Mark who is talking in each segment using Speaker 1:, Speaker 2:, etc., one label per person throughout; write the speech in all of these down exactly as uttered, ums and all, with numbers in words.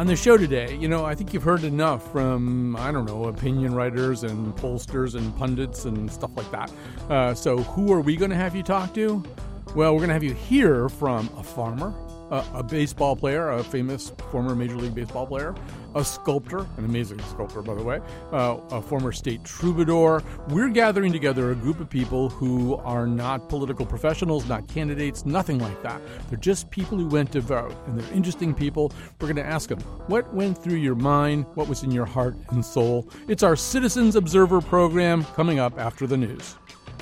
Speaker 1: On the show today, you know, I think you've heard enough from, I don't know, opinion writers and pollsters and pundits and stuff like that. Uh, so who are we going to have you talk to? Well, we're going to have you hear from a farmer, a, a baseball player, a famous former Major League Baseball player, a sculptor, an amazing sculptor, by the way, uh, a former state troubadour. We're gathering together a group of people who are not political professionals, not candidates, nothing like that. They're just people who went to vote, and they're interesting people. We're going to ask them, what went through your mind? What was in your heart and soul? It's our Citizens Observer program coming up after the news.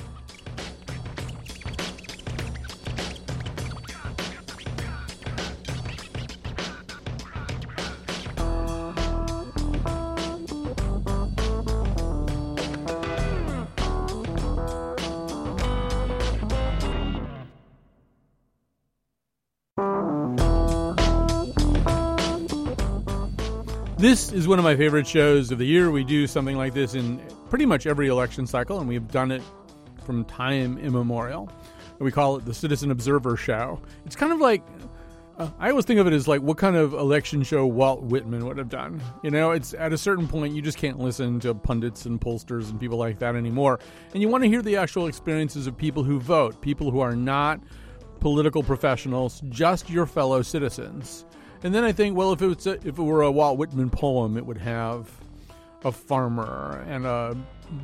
Speaker 1: This is one of my favorite shows of the year. We do something like this in pretty much every election cycle, and we've done it from time immemorial. We call it the Citizen Observer Show. It's kind of like, uh, I always think of it as like what kind of election show Walt Whitman would have done. You know, it's at a certain point you just can't listen to pundits and pollsters and people like that anymore. And you want to hear the actual experiences of people who vote, people who are not political professionals, just your fellow citizens. And then I think, well, if it was a, if it were a Walt Whitman poem, it would have a farmer and a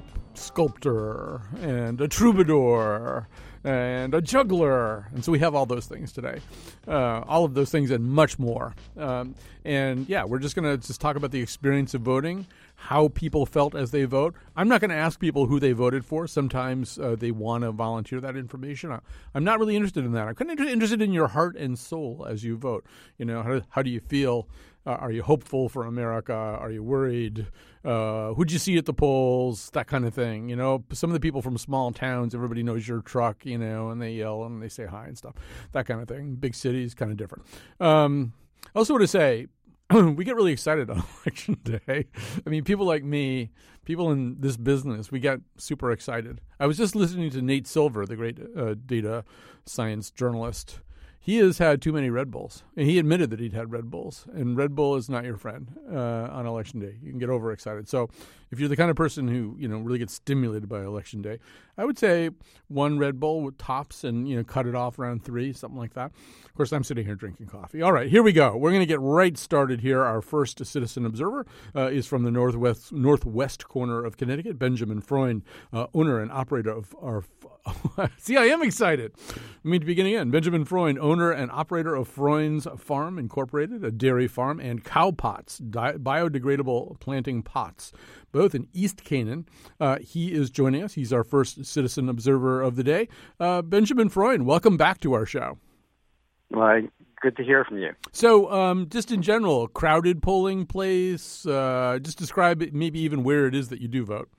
Speaker 1: sculptor and a troubadour and a juggler. And so we have all those things today, uh, all of those things and much more. Um, and yeah, we're just going to just talk about the experience of voting, how people felt as they vote. I'm not going to ask people who they voted for. Sometimes uh, they want to volunteer that information. I, I'm not really interested in that. I'm kind of interested in your heart and soul as you vote. You know, how, how do you feel? Uh, are you hopeful for America? Are you worried? Uh, who'd you see at the polls? That kind of thing. You know, some of the people from small towns, everybody knows your truck, you know, and they yell and they say hi and stuff. That kind of thing. Big cities, kind of different. Um, I also want to say, we get really excited on Election Day. I mean, people like me, people in this business, we get super excited. I was just listening to Nate Silver, the great uh, data science journalist. He has had too many Red Bulls, and he admitted that he'd had Red Bulls, and Red Bull is not your friend uh, on Election Day. You can get overexcited. So if you're the kind of person who, you know, really gets stimulated by Election Day, I would say one Red Bull with tops and, you know, cut it off around three, something like that. Of course, I'm sitting here drinking coffee. All right, here we go. We're going to get right started here. Our first Citizen Observer uh, is from the northwest northwest corner of Connecticut, Benjamin Freund, uh, owner and operator of our – see, I am excited. Let me begin again. Benjamin Freund, owner and operator of Freund's Farm Incorporated, a dairy farm, and cow pots, di- biodegradable planting pots, both in East Canaan. Uh, he is joining us. He's our first Citizen Observer of the day. Uh, Benjamin Freund, welcome back to our show.
Speaker 2: Well, good to hear from you.
Speaker 1: So um, just in general, crowded polling place, uh, just describe it, maybe even where it is that you do vote.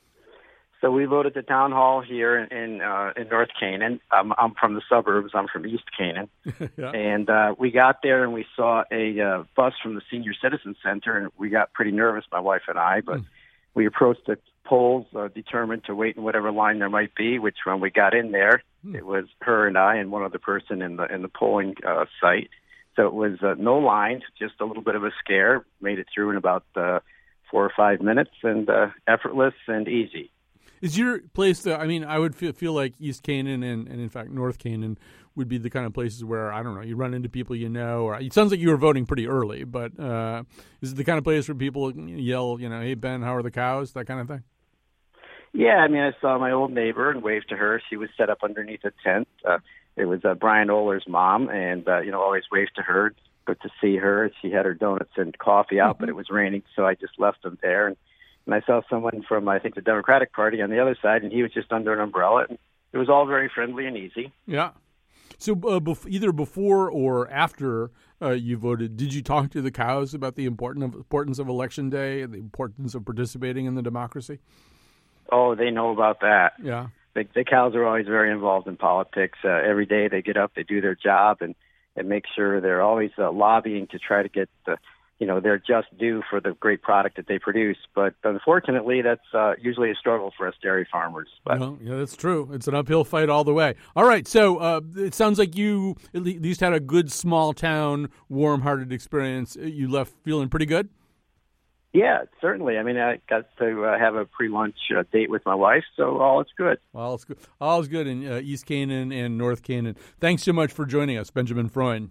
Speaker 2: So we voted at the town hall here in in, uh, in North Canaan. Um, I'm from the suburbs. I'm from East Canaan. yeah. And uh, we got there and we saw a uh, bus from the Senior Citizen Center, and we got pretty nervous, my wife and I. But mm. we approached the polls, uh, determined to wait in whatever line there might be. Which when we got in there, mm. it was her and I and one other person in the in the polling uh, site. So it was uh, no lines, just a little bit of a scare. Made it through in about uh, four or five minutes, and uh, effortless and easy.
Speaker 1: Is your place, the, I mean, I would feel, feel like East Canaan and, and, in fact, North Canaan would be the kind of places where, I don't know, you run into people you know, or it sounds like you were voting pretty early, but uh, is it the kind of place where people yell, you know, hey, Ben, how are the cows, that kind of thing?
Speaker 2: Yeah, I mean, I saw my old neighbor and waved to her. She was set up underneath a tent. Uh, it was uh, Brian Oler's mom, and, uh, you know, always waved to her. Good to see her. She had her donuts and coffee out, mm-hmm. but it was raining, so I just left them there. And And I saw someone from, I think, the Democratic Party on the other side, and he was just under an umbrella. And it was all very friendly and easy.
Speaker 1: Yeah. So uh, bef- either before or after uh, you voted, did you talk to the cows about the important of, importance of Election Day and the importance of participating in the democracy?
Speaker 2: Oh, they know about that.
Speaker 1: Yeah.
Speaker 2: The, the cows are always very involved in politics. Uh, every day they get up, they do their job, and, and make sure they're always uh, lobbying to try to get the you know, they're just due for the great product that they produce. But unfortunately, that's uh, usually a struggle for us dairy farmers. But
Speaker 1: well, yeah, that's true. It's an uphill fight all the way. All right, so uh, it sounds like you at least had a good small town, warm-hearted experience. You left feeling pretty good?
Speaker 2: Yeah, certainly. I mean, I got to uh, have a pre-lunch uh, date with my wife, so all is good.
Speaker 1: All is good. All is good in uh, East Canaan and North Canaan. Thanks so much for joining us, Benjamin Freund.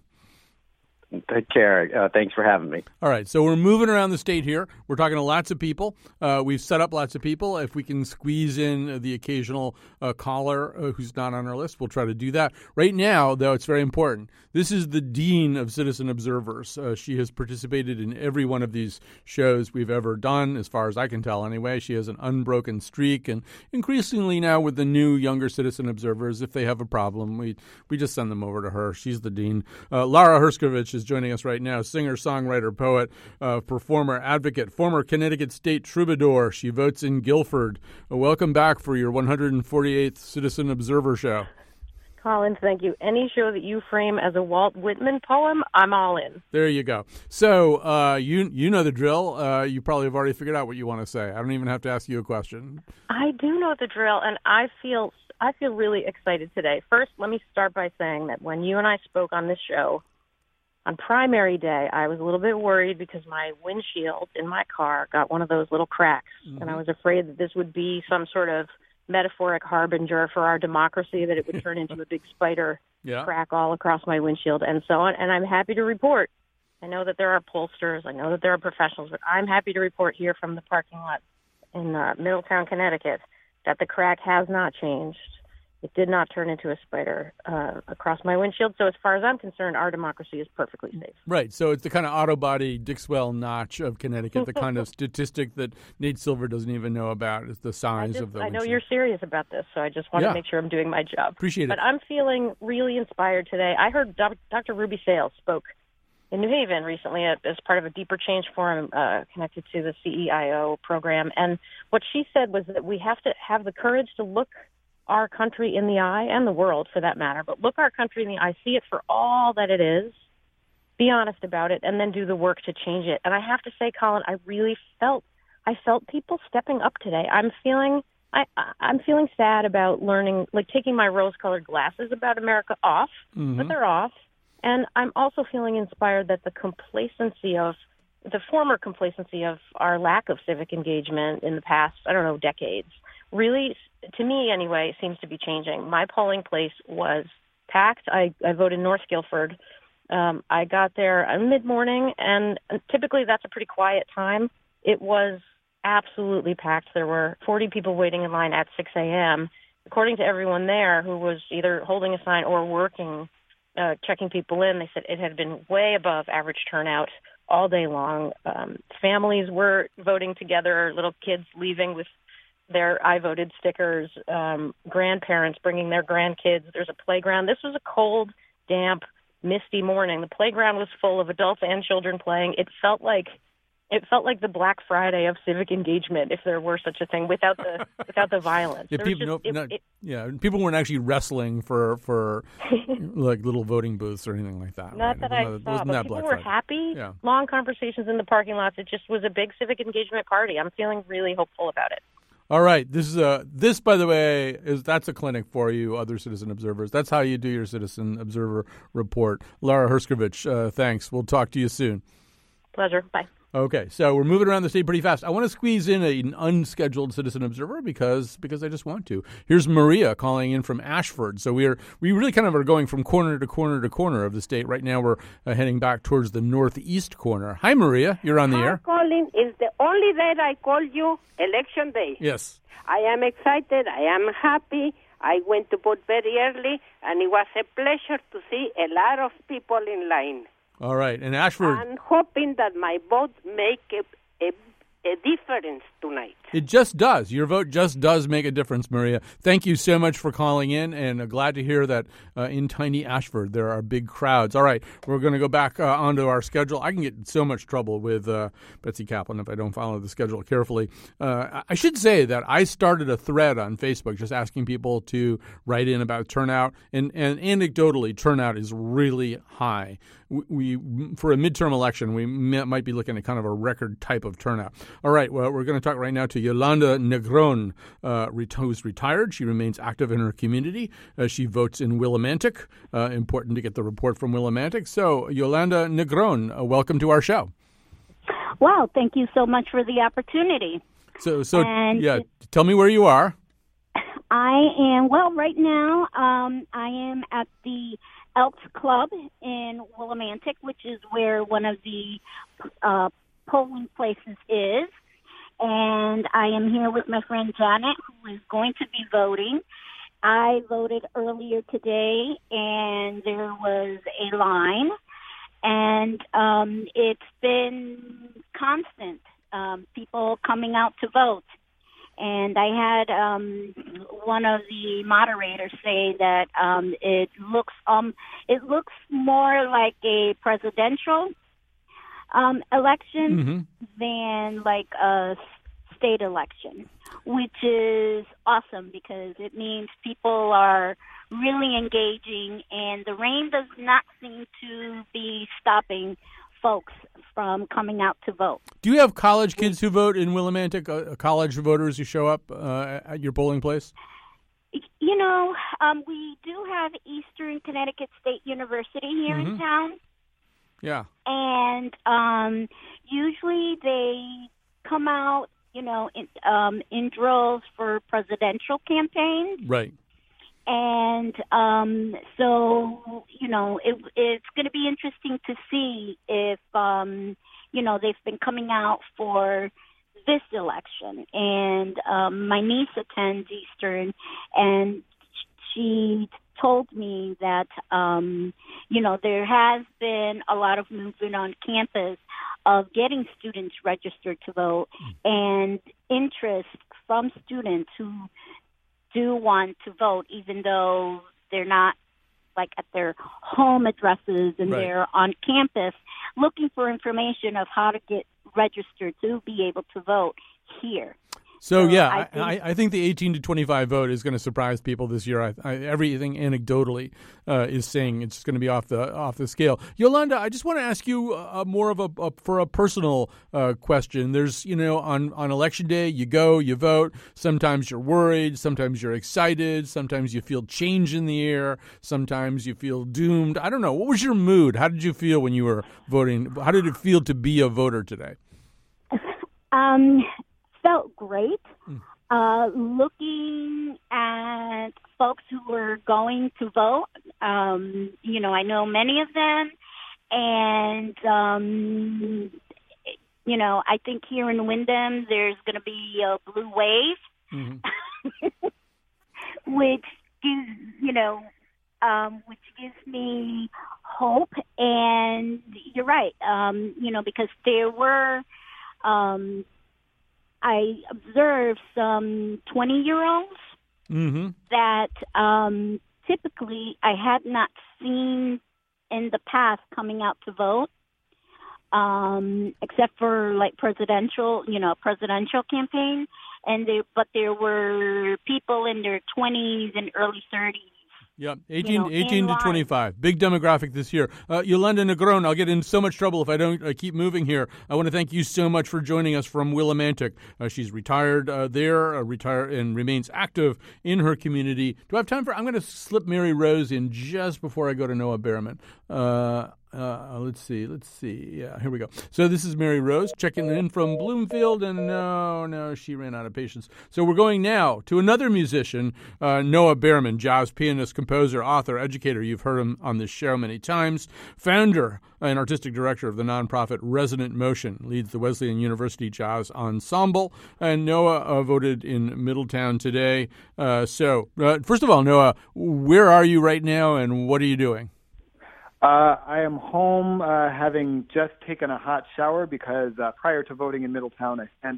Speaker 2: Take care. Uh, thanks for having me.
Speaker 1: All right, so we're moving around the state here. We're talking to lots of people. Uh, we've set up lots of people. If we can squeeze in the occasional uh, caller uh, who's not on our list, we'll try to do that. Right now, though, it's very important. This is the Dean of Citizen Observers. Uh, she has participated in every one of these shows we've ever done, as far as I can tell anyway. She has an unbroken streak, and increasingly now with the new younger Citizen Observers, if they have a problem, we, we just send them over to her. She's the Dean. Uh, Lara Herskovich is joining us right now, singer, songwriter, poet, uh, performer, advocate, former Connecticut State Troubadour. She votes in Guilford. Uh, welcome back for your one hundred forty-eighth Citizen Observer show.
Speaker 3: Colin, thank you. Any show that you frame as a Walt Whitman poem, I'm all in.
Speaker 1: There you go. So uh, you you know the drill. Uh, you probably have already figured out what you want to say. I don't even have to ask you a question.
Speaker 3: I do know the drill, and I feel I feel really excited today. First, let me start by saying that when you and I spoke on this show, on primary day, I was a little bit worried because my windshield in my car got one of those little cracks, mm-hmm. and I was afraid that this would be some sort of metaphoric harbinger for our democracy, that it would turn into a big spider yeah. crack all across my windshield and so on. And I'm happy to report, I know that there are pollsters, I know that there are professionals, but I'm happy to report here from the parking lot in uh, Middletown, Connecticut, that the crack has not changed. It did not turn into a spider uh, across my windshield. So as far as I'm concerned, our democracy is perfectly safe.
Speaker 1: Right. So it's the kind of auto body Dixwell notch of Connecticut, the kind of statistic that Nate Silver doesn't even know about is the size
Speaker 3: just,
Speaker 1: of the
Speaker 3: I know
Speaker 1: windshield.
Speaker 3: You're serious about this, so I just want
Speaker 1: yeah.
Speaker 3: to make sure I'm doing my job.
Speaker 1: Appreciate it.
Speaker 3: But I'm feeling really inspired today. I heard Doctor Ruby Sales spoke in New Haven recently as part of a Deeper Change Forum uh, connected to the C E I O program. And what she said was that we have to have the courage to look our country in the eye, and the world for that matter, but look our country in the eye, see it for all that it is, be honest about it, and then do the work to change it. And I have to say, Colin, I really felt, I felt people stepping up today. I'm feeling, I, I'm feeling sad about learning, like taking my rose-colored glasses about America off, mm-hmm. but they're off. And I'm also feeling inspired that the complacency of, the former complacency of our lack of civic engagement in the past, I don't know, decades, really, to me anyway, seems to be changing. My polling place was packed. I, I voted North Guilford. Um, I got there mid-morning, and typically that's a pretty quiet time. It was absolutely packed. There were forty people waiting in line at six a.m. According to everyone there who was either holding a sign or working, uh, checking people in, they said it had been way above average turnout all day long. Um, families were voting together, little kids leaving with their I voted stickers, um, grandparents bringing their grandkids. There's a playground. This was a cold, damp, misty morning. The playground was full of adults and children playing. It felt like it felt like the Black Friday of civic engagement, if there were such a thing, without the without the violence.
Speaker 1: Yeah, people,
Speaker 3: just,
Speaker 1: no,
Speaker 3: it,
Speaker 1: not,
Speaker 3: it,
Speaker 1: yeah, people weren't actually wrestling for for like little voting booths or anything like that.
Speaker 3: Not
Speaker 1: right?
Speaker 3: that I
Speaker 1: not,
Speaker 3: saw, but people
Speaker 1: Black
Speaker 3: were
Speaker 1: Friday.
Speaker 3: happy.
Speaker 1: Yeah. Long
Speaker 3: conversations in the parking lots. It just was a big civic engagement party. I'm feeling really hopeful about it.
Speaker 1: All right, this is a this, by the way, is that's a clinic for you, other citizen observers. That's how you do your citizen observer report. Lara Herskovich, uh, thanks. We'll talk to you soon.
Speaker 3: Pleasure. Bye.
Speaker 1: Okay, so we're moving around the state pretty fast. I want to squeeze in a, an unscheduled citizen observer because because I just want to. Here's Maria calling in from Ashford. So we are we really kind of are going from corner to corner to corner of the state. Right now we're uh, heading back towards the northeast corner. Hi, Maria. You're on the
Speaker 4: Hi,
Speaker 1: air.
Speaker 4: Colin. It's the only day I call you election day.
Speaker 1: Yes.
Speaker 4: I am excited. I am happy. I went to vote very early, and it was a pleasure to see a lot of people in line.
Speaker 1: All right, and Ashford.
Speaker 4: I'm hoping that my vote make a, a, a difference tonight.
Speaker 1: It just does. Your vote just does make a difference, Maria. Thank you so much for calling in, and uh, glad to hear that uh, in tiny Ashford there are big crowds. All right, we're going to go back uh, onto our schedule. I can get in so much trouble with uh, Betsy Kaplan if I don't follow the schedule carefully. Uh, I should say that I started a thread on Facebook just asking people to write in about turnout, and, and anecdotally, turnout is really high. We, we for a midterm election, we m- might be looking at kind of a record type of turnout. All right, well, we're going to talk right now to Yolanda Negron, uh, who's retired. She remains active in her community. Uh, she votes in Willimantic. Uh, important to get the report from Willimantic. So, Yolanda Negron, uh, welcome to our show.
Speaker 5: Well, thank you so much for the opportunity.
Speaker 1: So, so
Speaker 5: and
Speaker 1: yeah, tell me where you are.
Speaker 5: I am, well, right now um, I am at the Elks Club in Willimantic, which is where one of the uh, polling places is. And I am here with my friend Janet, who is going to be voting. I voted earlier today, and there was a line. And um, it's been constant, um, people coming out to vote. And I had um, one of the moderators say that um, it looks um, it looks more like a presidential um, election mm-hmm. than like a state election, which is awesome because it means people are really engaging, and the rain does not seem to be stopping folks from coming out to vote.
Speaker 1: Do you have college kids who vote in Willimantic, uh, college voters who show up uh, at your polling place?
Speaker 5: You know, um, we do have Eastern Connecticut State University here mm-hmm. in town.
Speaker 1: Yeah.
Speaker 5: And um, usually they come out, you know, in, um, in droves for presidential campaigns.
Speaker 1: Right.
Speaker 5: And um, so, you know, it, it's going to be interesting to see if, um, you know, they've been coming out for this election. And um, my niece attends Eastern, and she told me that, um, you know, there has been a lot of movement on campus of getting students registered to vote and interest from students who do want to vote, even though they're not like at their home addresses and right. they're on campus looking for information of how to get registered to be able to vote here.
Speaker 1: So,
Speaker 5: so
Speaker 1: yeah,
Speaker 5: I
Speaker 1: I,
Speaker 5: think,
Speaker 1: I, I think the eighteen to twenty-five vote is going to surprise people this year. I, I, everything anecdotally uh, is saying it's going to be off the off the scale. Yolanda, I just want to ask you uh, more of a, a for a personal uh, question. There's, you know, on, on election day, you go, you vote. Sometimes you're worried. Sometimes you're excited. Sometimes you feel change in the air. Sometimes you feel doomed. I don't know. What was your mood? How did you feel when you were voting? How did it feel to be a voter today?
Speaker 5: Um. Felt great. Uh, looking at folks who were going to vote, um, you know, I know many of them, and um, you know, I think here in Windham there's going to be a blue wave, mm-hmm. which gives you know, um, which gives me hope. And you're right, um, you know, because there were. Um, I observed some twenty-year-olds mm-hmm. that um, typically I had not seen in the past coming out to vote, um, except for like presidential, you know, presidential campaign. And there, but there were people in their twenties and early thirties.
Speaker 1: Yeah, eighteen, you know,
Speaker 5: eighteen
Speaker 1: to twenty-five. Big demographic this year. Uh, Yolanda Negron, I'll get in so much trouble if I don't uh, keep moving here. I want to thank you so much for joining us from Willimantic. Uh, she's retired uh, there, uh, retired and remains active in her community. Do I have time for? I'm going to slip Mary Rose in just before I go to Noah Behrman. Uh, Uh, let's see. Let's see. Yeah, here we go. So this is Mary Rose checking in from Bloomfield, and no, no, she ran out of patience. So we're going now to another musician, uh, Noah Behrman, jazz pianist, composer, author, educator. You've heard him on this show many times. Founder and artistic director of the nonprofit Resonant Motion, leads the Wesleyan University Jazz Ensemble, and Noah uh, voted in Middletown today. Uh, so uh, first of all, Noah, where are you right now, and what are you doing?
Speaker 6: Uh, I am home uh, having just taken a hot shower because uh, prior to voting in Middletown, I spent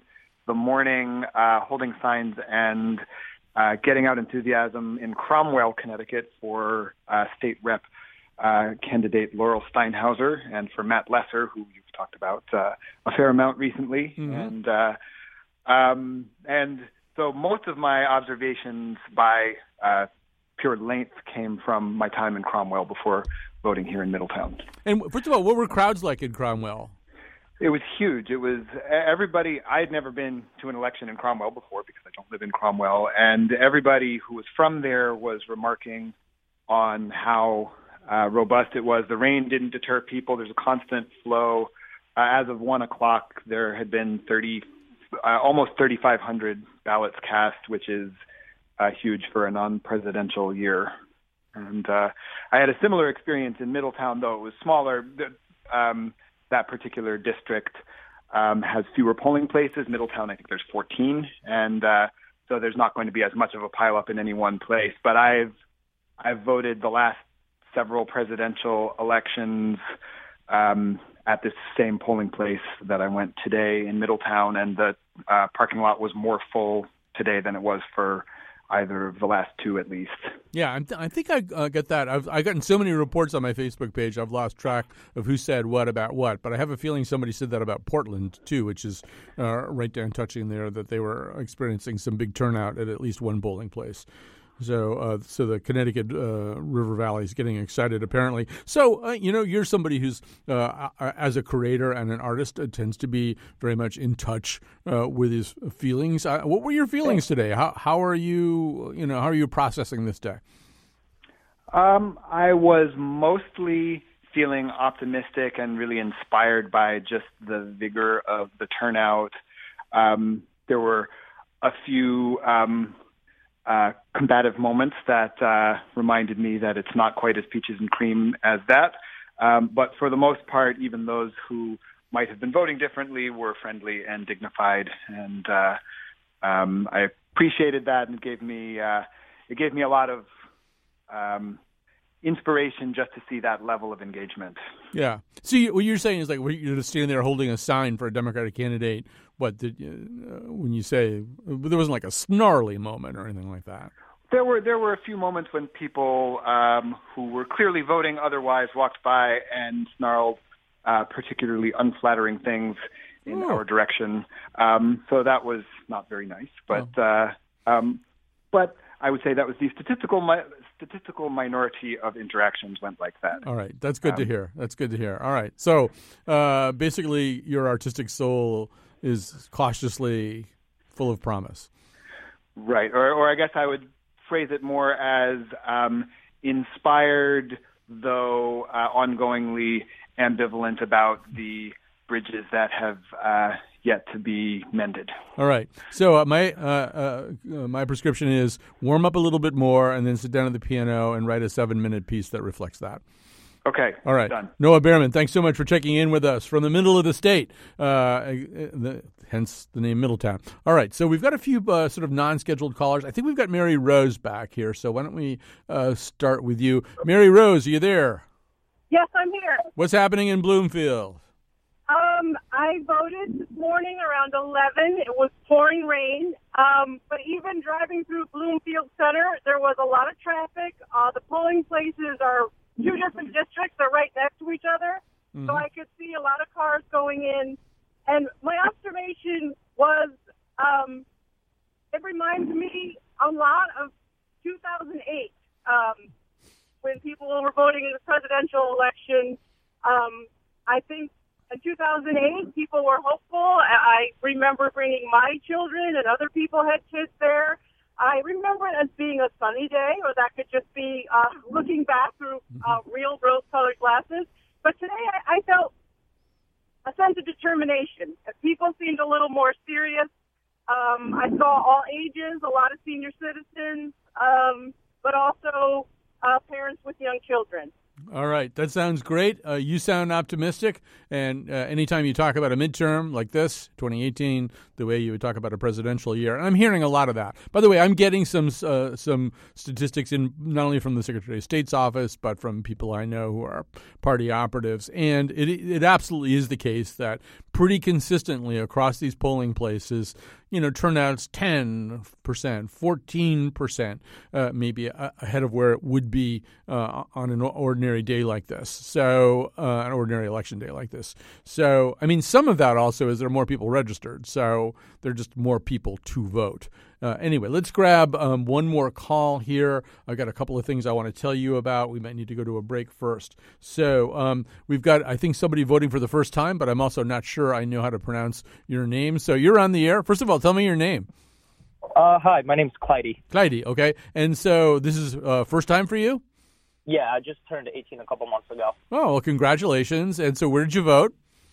Speaker 6: the morning, uh, holding signs and uh, getting out enthusiasm in Cromwell, Connecticut for uh, state rep uh, candidate Laurel Steinhauser and for Matt Lesser, who you've talked about uh, a fair amount recently. Mm-hmm. And uh, um, and so most of my observations by uh, pure length came from my time in Cromwell before voting here in Middletown.
Speaker 1: And first of all, what were crowds like in Cromwell?
Speaker 6: It was huge. It was everybody. I had never been to an election in Cromwell before because I don't live in Cromwell, and everybody who was from there was remarking on how uh, robust it was. The rain didn't deter people. There's a constant flow. Uh, as of one o'clock, there had been thirty, uh, almost thirty-five hundred ballots cast, which is uh, huge for a non-presidential year. And uh, I had a similar experience in Middletown, though it was smaller. Um, that particular district um, has fewer polling places. Middletown, I think there's fourteen, and uh, so there's not going to be as much of a pileup in any one place. But I've I've voted the last several presidential elections um, at this same polling place that I went today in Middletown, and the uh, parking lot was more full today than it was for either of the last two, at least.
Speaker 1: Yeah, I'm th- I think I uh, get that. I've I've gotten so many reports on my Facebook page, I've lost track of who said what about what. But I have a feeling somebody said that about Portland, too, which is uh, right down touching there, that they were experiencing some big turnout at at least one polling place. So uh, so the Connecticut uh, River Valley is getting excited, apparently. So, uh, you know, you're somebody who's, uh, as a creator and an artist, uh, tends to be very much in touch uh, with his feelings. Uh, what were your feelings today? How how are you, you know, how are you processing this day?
Speaker 6: Um, I was mostly feeling optimistic and really inspired by just the vigor of the turnout. Um, there were a few Um, Uh, combative moments that uh, reminded me that it's not quite as peaches and cream as that. Um, but for the most part, even those who might have been voting differently were friendly and dignified, and uh, um, I appreciated that, and it gave me uh, it gave me a lot of um, inspiration just to see that level of engagement.
Speaker 1: Yeah. See, what you're saying is like you're just standing there holding a sign for a Democratic candidate. What did you, uh, when you say there wasn't like a snarly moment or anything like that?
Speaker 6: There were there were a few moments when people um, who were clearly voting otherwise walked by and snarled uh, particularly unflattering things in oh. our direction. Um, so that was not very nice. But oh. uh, um, but I would say that was the statistical mi- statistical minority of interactions went like that.
Speaker 1: All right, that's good um, to hear. That's good to hear. All right, so uh, basically, your artistic soul is cautiously full of promise.
Speaker 6: Right, or, or I guess I would phrase it more as um, inspired, though uh, ongoingly ambivalent about the bridges that have uh, yet to be mended.
Speaker 1: All right. So uh, my uh, uh, my prescription is warm up a little bit more and then sit down at the piano and write a seven-minute piece that reflects that.
Speaker 6: Okay.
Speaker 1: All right.
Speaker 6: Done.
Speaker 1: Noah Behrman, thanks so much for checking in with us from the middle of the state, uh, the, hence the name Middletown. All right. So we've got a few uh, sort of non-scheduled callers. I think we've got Mary Rose back here. So why don't we uh, start with you. Mary Rose, are you there?
Speaker 7: Yes, I'm here.
Speaker 1: What's happening in Bloomfield?
Speaker 7: Um, I voted this morning around eleven. It was pouring rain. Um, but even driving through Bloomfield Center, there was a lot of traffic. Uh, the polling places are two different districts. They're right next to each other. Mm-hmm. So I could see a lot of cars going in. And my observation was um, it reminds me a lot of two thousand eight um, when people were voting in the presidential election. Um, I think in two thousand eight, people were hopeful. I remember bringing my children, and other people had kids there. I remember it as being a sunny day, or that could just be uh, looking back through uh, real rose-colored glasses. But today I, I felt a sense of determination. People seemed a little more serious. Um, I saw all ages, a lot of senior citizens, um, but also uh, parents with young children.
Speaker 1: All right. That sounds great. Uh, you sound optimistic. And uh, anytime you talk about a midterm like this, twenty eighteen, the way you would talk about a presidential year, and I'm hearing a lot of that. By the way, I'm getting some uh, some statistics in not only from the Secretary of State's office, but from people I know who are party operatives. And it it absolutely is the case that pretty consistently across these polling places, you know, turnout's ten percent, fourteen percent, uh, maybe a- ahead of where it would be uh, on an ordinary day like this. So, uh, an ordinary election day like this. So, I mean, some of that also is there are more people registered. So, there are just more people to vote. Uh, anyway, let's grab um, one more call here. I've got a couple of things I want to tell you about. We might need to go to a break first. So um, we've got, I think, somebody voting for the first time, but I'm also not sure I know how to pronounce your name. So you're on the air. First of all, tell me your name.
Speaker 8: Uh, hi, my name's Clyde.
Speaker 1: Clyde, okay. And so this is uh, first time for you?
Speaker 8: Yeah, I just turned eighteen a couple months ago.
Speaker 1: Oh, well, congratulations. And so where did you vote?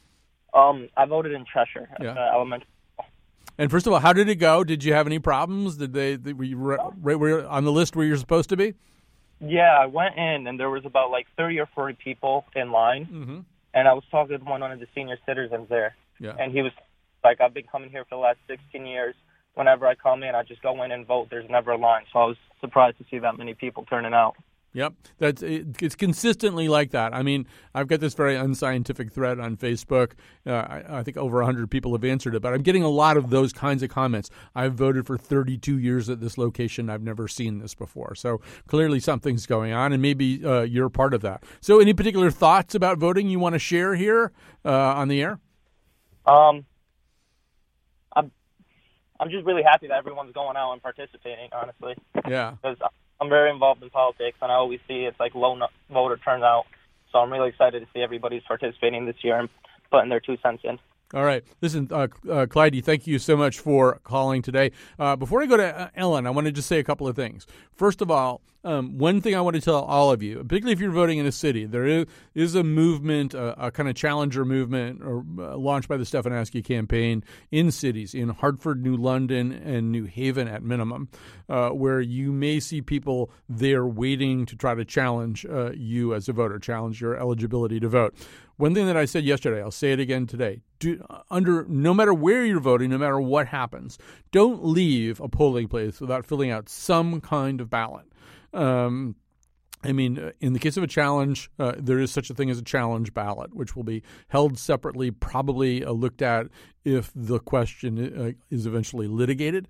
Speaker 8: Um, I voted in Cheshire,
Speaker 1: yeah.
Speaker 8: uh, elementary.
Speaker 1: And first of all, how did it go? Did you have any problems? Did they, were you right were on the list where you're supposed to be?
Speaker 8: Yeah, I went in, and there was about like thirty or forty people in line,
Speaker 1: mm-hmm.
Speaker 8: and I was talking to one of the senior citizens there,
Speaker 1: yeah.
Speaker 8: and he was like, I've been coming here for the last sixteen years. Whenever I come in, I just go in and vote. There's never a line, so I was surprised to see that many people turning out.
Speaker 1: Yep, that's it, it's consistently like that. I mean, I've got this very unscientific thread on Facebook. Uh, I, I think over one hundred people have answered it, but I'm getting a lot of those kinds of comments. I've voted for thirty-two years at this location. I've never seen this before. So clearly something's going on, and maybe uh, you're part of that. So any particular thoughts about voting you want to share here uh, on the air?
Speaker 8: Um, I'm, I'm just really happy that everyone's going out and participating, honestly.
Speaker 1: Yeah.
Speaker 8: Because I'm very involved in politics, and I always see it's like low no- voter turnout. So I'm really excited to see everybody's participating this year and putting their two cents in.
Speaker 1: All right. Listen, uh, uh, Clyde, thank you so much for calling today. Uh, before I go to uh, Ellen, I want to just say a couple of things. First of all, um, one thing I want to tell all of you, particularly if you're voting in a city, there is, is a movement, a, a kind of challenger movement or, uh, launched by the Stefanowski campaign in cities, in Hartford, New London, and New Haven at minimum, uh, where you may see people there waiting to try to challenge uh, you as a voter, challenge your eligibility to vote. One thing that I said yesterday, I'll say it again today. Do, under no matter where you're voting, no matter what happens, don't leave a polling place without filling out some kind of ballot. Um, I mean, in the case of a challenge, uh, there is such a thing as a challenge ballot, which will be held separately, probably uh, looked at if the question uh, is eventually litigated.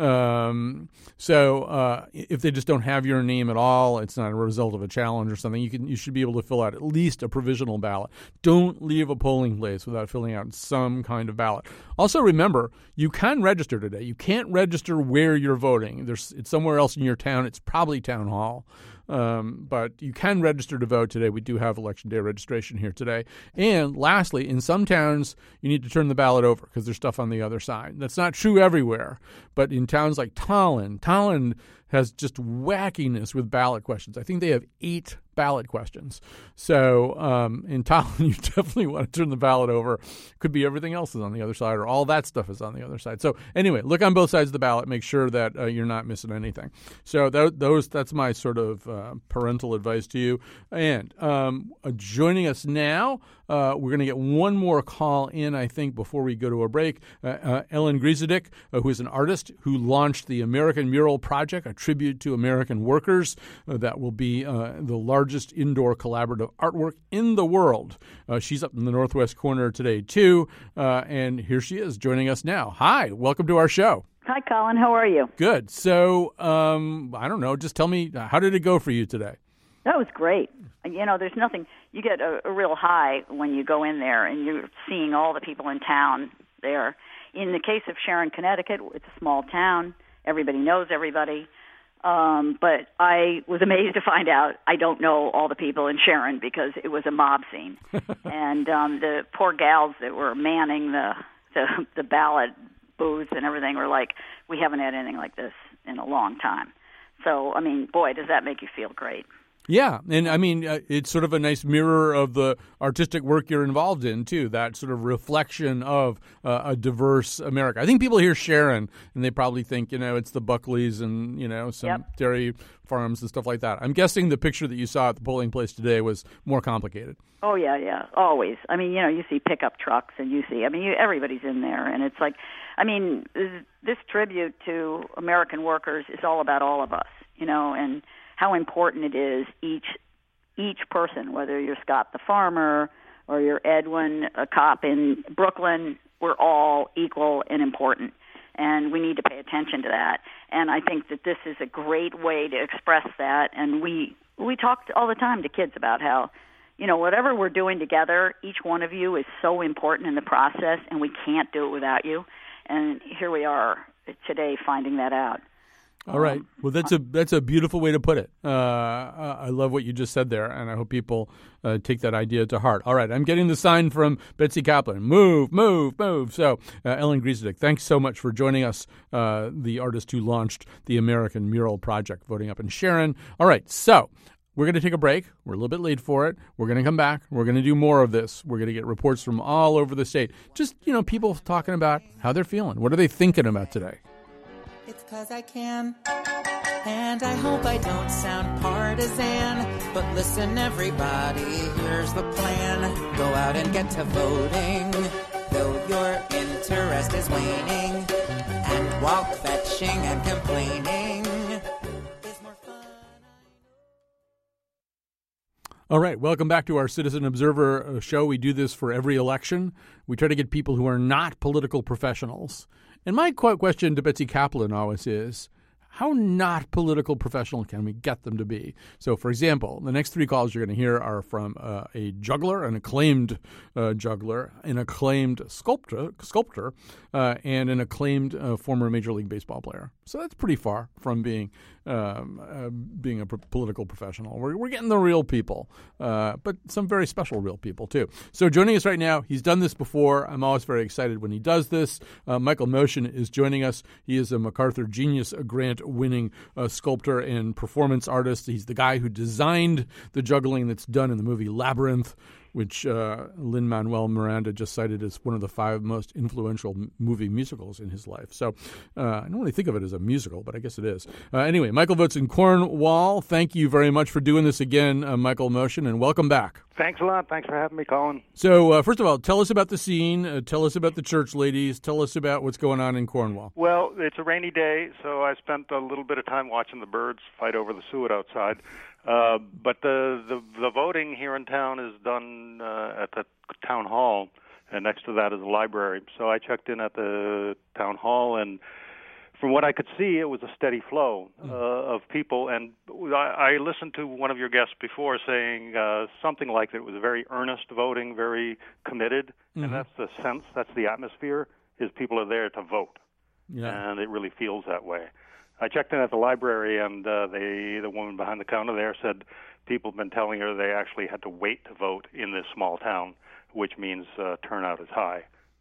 Speaker 1: Um, so uh, if they just don't have your name at all, it's not a result of a challenge or something, you can you should be able to fill out at least a provisional ballot. Don't leave a polling place without filling out some kind of ballot. Also remember, you can register today. You can't register where you're voting. There's it's somewhere else in your town. It's probably town hall. Um, but you can register to vote today. We do have Election Day registration here today. And lastly, in some towns, you need to turn the ballot over because there's stuff on the other side. That's not true everywhere. But in towns like Tallinn, Tallinn has just wackiness with ballot questions. I think they have eight ballot questions. So um, in Tallinn, you definitely want to turn the ballot over. Could be everything else is on the other side or all that stuff is on the other side. So anyway, look on both sides of the ballot. Make sure that uh, you're not missing anything. So th- those that's my sort of uh, parental advice to you. And um, uh, joining us now, uh, we're going to get one more call in, I think, before we go to a break. Uh, uh, Ellen Griesedick, uh, who is an artist who launched the American Mural Project, a tribute to American workers. Uh, that will be uh, the largest indoor collaborative artwork in the world. Uh, she's up in the northwest corner today, too. Uh, and here she is joining us now. Hi, welcome to our show.
Speaker 9: Hi, Colin. How are you?
Speaker 1: Good. So, um, I don't know, just tell me, how did it go for you today?
Speaker 9: That was great. You know, there's nothing, you get a, a real high when you go in there and you're seeing all the people in town there. In the case of Sharon, Connecticut, it's a small town. Everybody knows everybody. Um, but I was amazed to find out I don't know all the people in Sharon because it was a mob scene. and um, the poor gals that were manning the, the, the ballot booths and everything were like, we haven't had anything like this in a long time. So, I mean, boy, does that make you feel great.
Speaker 1: Yeah, and I mean, uh, it's sort of a nice mirror of the artistic work you're involved in, too, that sort of reflection of uh, a diverse America. I think people hear Sharon, and they probably think, you know, it's the Buckleys and, you know, some
Speaker 9: yep.
Speaker 1: dairy farms and stuff like that. I'm guessing the picture that you saw at the polling place today was more complicated.
Speaker 9: Oh, yeah, yeah, always. I mean, you know, you see pickup trucks, and you see, I mean, you, everybody's in there, and it's like, I mean, this tribute to American workers is all about all of us, you know, and how important it is each each person, whether you're Scott the farmer or you're Edwin, a cop in Brooklyn, we're all equal and important. and we need to pay attention to that. And I think that this is a great way to express that. And we we talk all the time to kids about how, you know, whatever we're doing together, each one of you is so important in the process, and we can't do it without you. And here we are today finding that out.
Speaker 1: All right. Well, that's a that's a beautiful way to put it. Uh, I love what you just said there, and I hope people uh, take that idea to heart. All right. I'm getting the sign from Betsy Kaplan. Move, move, move. So, uh, Ellen Griesedick, thanks so much for joining us, uh, the artist who launched the American Mural Project, voting up in Sharon. All right. So, we're going to take a break. We're a little bit late for it. We're going to come back. We're going to do more of this. We're going to get reports from all over the state. Just, you know, people talking about how they're feeling. What are they thinking about today?
Speaker 10: It's 'cause I can, and I hope I don't sound partisan, but listen everybody, here's the plan. Go out and get to voting, though your interest is waning, and while fetching and complaining is more fun.
Speaker 1: All right, welcome back to our Citizen Observer show. We do this for every election. We try to get people who are not political professionals. And my question to Betsy Kaplan always is, how not political professional can we get them to be? So, for example, the next three calls you're going to hear are from uh, a juggler, an acclaimed uh, juggler, an acclaimed sculptor, sculptor, uh, and an acclaimed uh, former Major League Baseball player. So that's pretty far from being um, uh, being a p- political professional. We're, we're getting the real people, uh, but some very special real people, too. So joining us right now, he's done this before. I'm always very excited when he does this. Uh, Michael Motion is joining us. He is a MacArthur Genius Grant-winning uh, sculptor and performance artist. He's the guy who designed the juggling that's done in the movie Labyrinth, which uh, Lin-Manuel Miranda just cited as one of the five most influential m- movie musicals in his life. So uh, I don't really think of it as a musical, but I guess it is. Uh, anyway, Michael votes in Cornwall. Thank you very much for doing this again, uh, Michael Motion, and welcome back.
Speaker 11: Thanks a lot. Thanks for having me, Colin.
Speaker 1: So uh, first of all, tell us about the scene. Uh, tell us about the church ladies. Tell us about what's going on in Cornwall.
Speaker 11: Well, it's a rainy day, so I spent a little bit of time watching the birds fight over the suet outside. Uh, but the, the the voting here in town is done uh, at the town hall, and next to that is a library. So I checked in at the town hall, and from what I could see, it was a steady flow uh, of people. And I, I listened to one of your guests before saying uh, something like that. It was very earnest voting, very committed, mm-hmm. and that's the sense, that's the atmosphere, is people are there to vote. Yeah. And it really feels that way. I checked in at the library, and uh, they, the woman behind the counter there said people have been telling her they actually had to wait to vote in this small town, which means uh, turnout is high.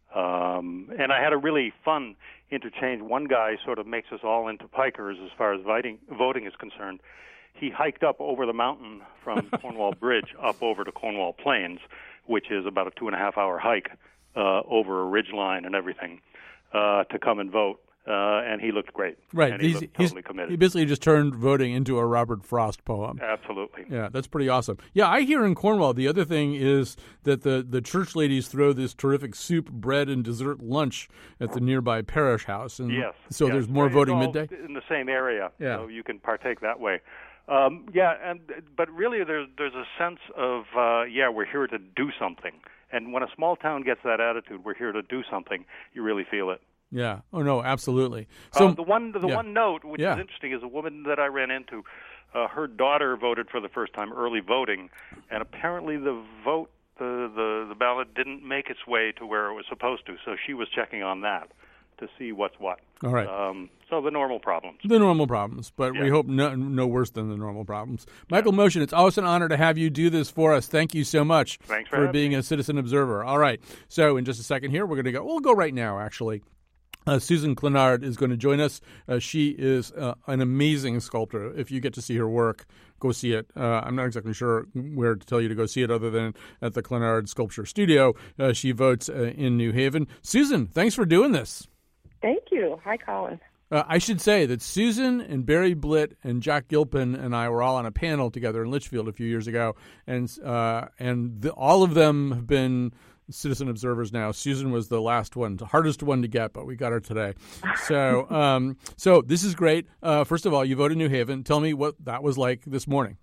Speaker 11: Um, and I had a really fun interchange. One guy sort of makes us all into pikers as far as voting, voting is concerned. He hiked up over the mountain from Cornwall Bridge up over to Cornwall Plains, which is about a two-and-a-half-hour hike uh, over a ridge line and everything, uh, to come and vote. Uh, and he looked great.
Speaker 1: Right.
Speaker 11: And he
Speaker 1: he's,
Speaker 11: looked totally
Speaker 1: he's,
Speaker 11: committed.
Speaker 1: He basically just turned voting into a Robert Frost poem.
Speaker 11: Absolutely.
Speaker 1: Yeah, that's pretty awesome. Yeah, I hear in Cornwall, the other thing is that the, the church ladies throw this terrific soup, bread, and dessert lunch at the nearby parish house. And
Speaker 11: yes.
Speaker 1: So
Speaker 11: yes.
Speaker 1: there's more
Speaker 11: it's
Speaker 1: voting
Speaker 11: all
Speaker 1: midday?
Speaker 11: in the same area,
Speaker 1: yeah.
Speaker 11: So you can partake that way. Um, yeah, and but really there's, there's a sense of, uh, yeah, we're here to do something. And when a small town gets that attitude, we're here to do something, you really feel it.
Speaker 1: Yeah. Oh no, absolutely. So
Speaker 11: uh, the one, the
Speaker 1: yeah.
Speaker 11: one note which
Speaker 1: yeah.
Speaker 11: is interesting is a woman that I ran into. Uh, her daughter voted for the first time, early voting, and apparently the vote, the, the the ballot didn't make its way to where it was supposed to. So she was checking on that to see what's what.
Speaker 1: All right.
Speaker 11: Um, so the normal problems.
Speaker 1: The normal problems, but
Speaker 11: yeah.
Speaker 1: we hope no, no worse than the normal problems. Michael yeah. Motion, it's always an honor to have you do this for us. Thank you so much
Speaker 11: Thanks for,
Speaker 1: for being
Speaker 11: me.
Speaker 1: a citizen observer. All right. So in just a second here, we're going to go. We'll go right now, actually. Uh, Susan Clenard is going to join us. Uh, she is uh, an amazing sculptor. If you get to see her work, go see it. Uh, I'm not exactly sure where to tell you to go see it other than at the Clenard Sculpture Studio. Uh, she votes uh, in New Haven. Susan, thanks for doing this.
Speaker 12: Thank you. Hi, Colin.
Speaker 1: Uh, I should say that Susan and Barry Blitt and Jack Gilpin and I were all on a panel together in Litchfield a few years ago, and uh, and the, all of them have been citizen observers now. Susan was the last one, the hardest one to get, but we got her today. So, um, so this is great. Uh, first of all, you voted New Haven. Tell me what that was like this morning.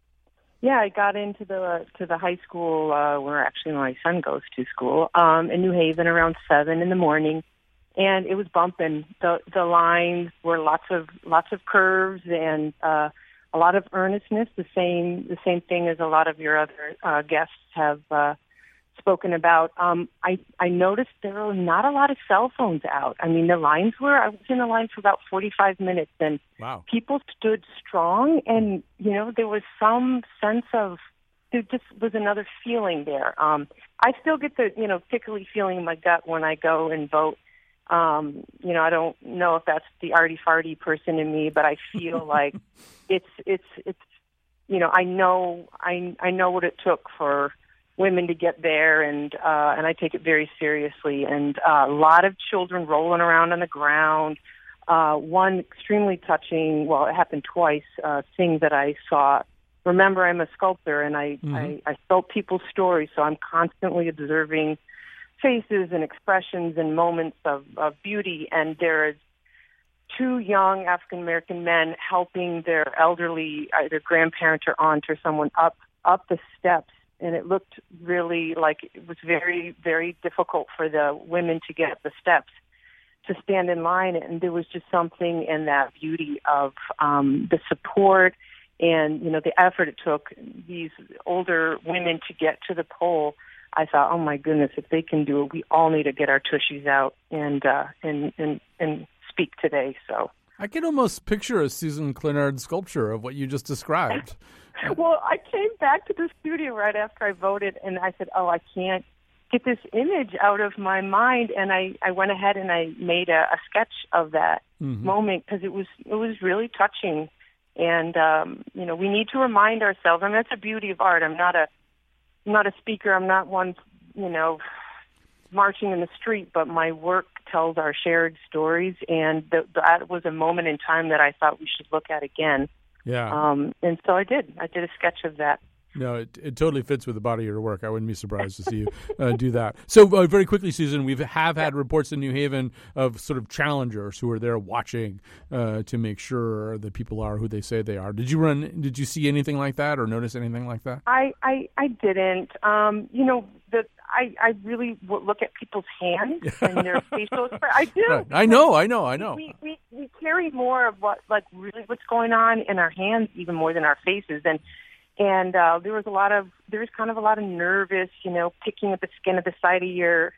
Speaker 12: Yeah, I got into the to the high school uh, where actually my son goes to school um, in New Haven around seven in the morning. and it was bumping. The the lines were lots of lots of curves and uh, a lot of earnestness. The same the same thing as a lot of your other uh, guests have uh, spoken about. Um, I I noticed there were not a lot of cell phones out. I mean, the lines were. I was in the line for about forty-five minutes, and
Speaker 1: wow.
Speaker 12: people stood strong. And you know, there was some sense of there just was another feeling there. Um, I still get the you know tickly feeling in my gut when I go and vote. Um, you know, I don't know if that's the arty farty person in me, but I feel like it's it's it's you know I know I I know what it took for women to get there, and uh, and I take it very seriously. And uh, a lot of children rolling around on the ground. Uh, one extremely touching, well, it happened twice, uh, thing that I saw. Remember, I'm a sculptor, and I,
Speaker 13: Mm-hmm.
Speaker 12: I, I sculpt people's stories, so I'm constantly observing faces and expressions and moments of, of beauty. And there is two young African-American men helping their elderly, either grandparent or aunt or someone up up the steps. And it looked really like it was very, very difficult for the women to get up the steps to stand in line. And there was just something in that beauty of um, the support and, you know, the effort it took these older women to get to the poll. I thought, oh, my goodness, if they can do it, we all need to get our tushies out and uh, and, and, and speak today. So
Speaker 1: I can almost picture a Susan Clinard sculpture of what you just described.
Speaker 12: Well, I came back to the studio right after I voted, and I said, oh, I can't get this image out of my mind. And I, I went ahead and I made a, a sketch of that
Speaker 13: Mhm.
Speaker 12: moment because it was it was really touching. And, um, you know, we need to remind ourselves. I mean, that's the beauty of art. I'm not a I'm not a speaker. I'm not one, you know, marching in the street, but my work tells our shared stories. And th- that was a moment in time that I thought we should look at again.
Speaker 1: Yeah.
Speaker 12: Um, and so I did. I did a sketch of that.
Speaker 1: No, it, it totally fits with the body of your work. I wouldn't be surprised to see you uh, do that. So uh, very quickly, Susan, we have had reports in New Haven of sort of challengers who are there watching uh, to make sure that people are who they say they are. Did you run? Did you see anything like that or notice anything like that?
Speaker 12: I, I, I didn't. Um, you know, the, I, I really w- look at people's hands and their facial expression. I do.
Speaker 1: Right. I know, I know, I know.
Speaker 12: We, we, we carry more of what, like, really what's going on in our hands even more than our faces. And And uh, there was a lot of, there was kind of a lot of nervous, you know, picking at the skin of the side of your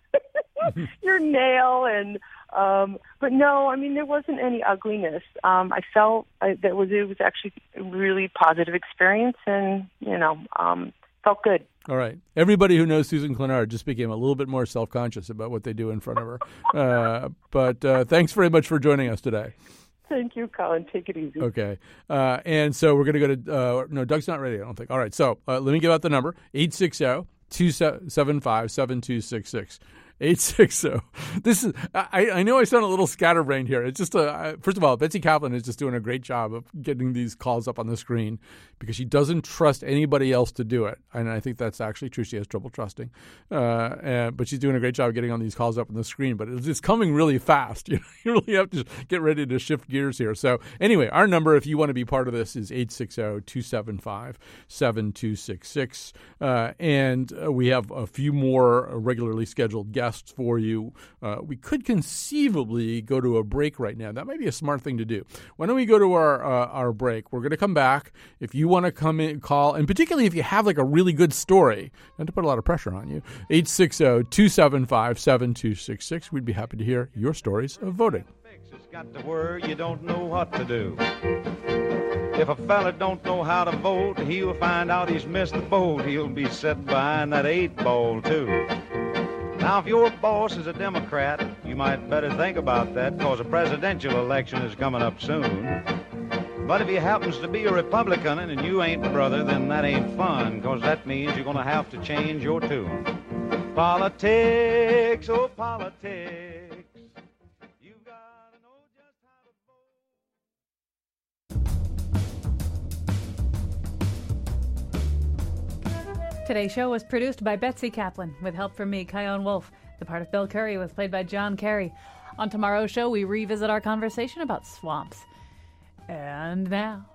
Speaker 12: your nail. And, um, but no, I mean, there wasn't any ugliness. Um, I felt I, that was, it was actually a really positive experience and, you know, um, felt good.
Speaker 1: All right. Everybody who knows Susan Clinard just became a little bit more self-conscious about what they do in front of her. uh, but uh, thanks very much for joining us today.
Speaker 12: Thank you, Colin. Take it easy.
Speaker 1: Okay. Uh, and so we're going to go to, uh, no, Doug's not ready, I don't think. All right. So uh, let me give out the number, eight six zero, two seven five, seven two six six. eight six zero. This is, I, I know I sound a little scatterbrained here. It's just, a, first of all, Betsy Kaplan is just doing a great job of getting these calls up on the screen because she doesn't trust anybody else to do it. And I think that's actually true. She has trouble trusting. Uh, and, but she's doing a great job of getting on these calls up on the screen. But it's, it's coming really fast. You know, you really have to get ready to shift gears here. So anyway, our number, if you want to be part of this, is eight six zero, two seven five, seven two six six. Uh, and uh, we have a few more regularly scheduled guests for you. Uh, we could conceivably go to a break right now. That might be a smart thing to do. Why don't we go to our uh, our break? We're going to come back. If you want to come in, call, and particularly if you have like a really good story, not to put a lot of pressure on you, eight six zero, two seven five, seven two six six. We'd be happy to hear your stories of voting.
Speaker 13: It's got to where you don't know what to do. If a fella don't know how to vote, he'll find out he's missed the boat. He'll be set behind that eight ball, too. Now, if your boss is a Democrat, you might better think about that, because a presidential election is coming up soon. But if he happens to be a Republican and you ain't brother, then that ain't fun, because that means you're going to have to change your tune. Politics, oh, politics.
Speaker 14: Today's show was produced by Betsy Kaplan with help from me, Kyone Wolf. The part of Bill Curry was played by John Kerry. On tomorrow's show, we revisit our conversation about swamps. And now,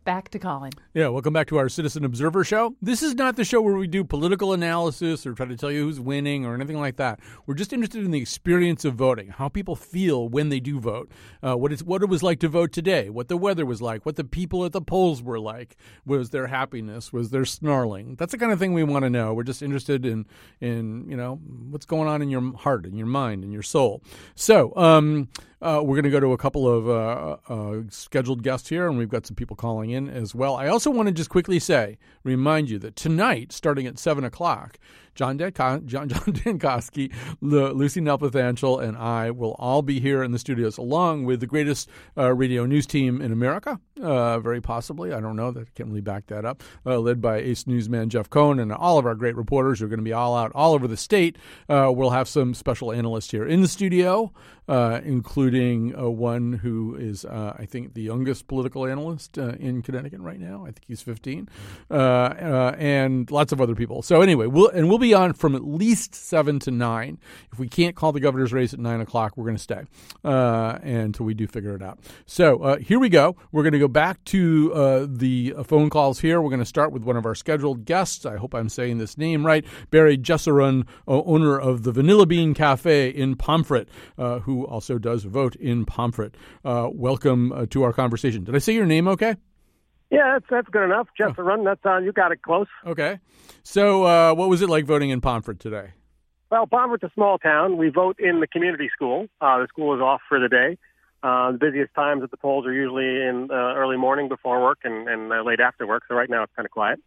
Speaker 14: back to Colin.
Speaker 1: Yeah, welcome back to our Citizen Observer Show. This is not the show where we do political analysis or try to tell you who's winning or anything like that. We're just interested in the experience of voting, how people feel when they do vote, uh, what it's what it was like to vote today, what the weather was like, what the people at the polls were like. Was there happiness? Was there snarling? That's the kind of thing we want to know. We're just interested in, in you know, what's going on in your heart, in your mind, in your soul. So um, uh, we're going to go to a couple of uh, uh, scheduled guests here, and we've got some people calling in as well. I also want to just quickly say, remind you that tonight, starting at seven o'clock, John, Danko- John, John Dankosky, Lu- Lucy Nalpathanchel, and I will all be here in the studios, along with the greatest uh, radio news team in America, uh, very possibly. I don't know. I can't really back that up. Uh, led by ace newsman Jeff Cohn and all of our great reporters who are going to be all out all over the state. Uh, we'll have some special analysts here in the studio, uh, including uh, one who is, uh, I think, the youngest political analyst uh, in Connecticut right now. I think he's fifteen, uh, uh, and lots of other people. So anyway, we'll and we'll be on from at least seven to nine. If we can't call the governor's race at nine o'clock, we're going to stay uh, until we do figure it out. So uh, here we go. We're going to go back to uh, the phone calls here. We're going to start with one of our scheduled guests. I hope I'm saying this name right. Barry Jesserun, uh, owner of the Vanilla Bean Cafe in Pomfret, uh, who also does vote in Pomfret. Uh, welcome uh, to our conversation. Did I say your name okay?
Speaker 15: Yeah, that's that's good enough. Jesserun, that's uh, you got it close.
Speaker 1: Okay. So uh, what was it like voting in Pomfret today?
Speaker 15: Well, Pomfret's a small town. We vote in the community school. Uh, the school is off for the day. Uh, the busiest times at the polls are usually in uh, early morning before work and, and uh, late after work. So right now it's kind of quiet.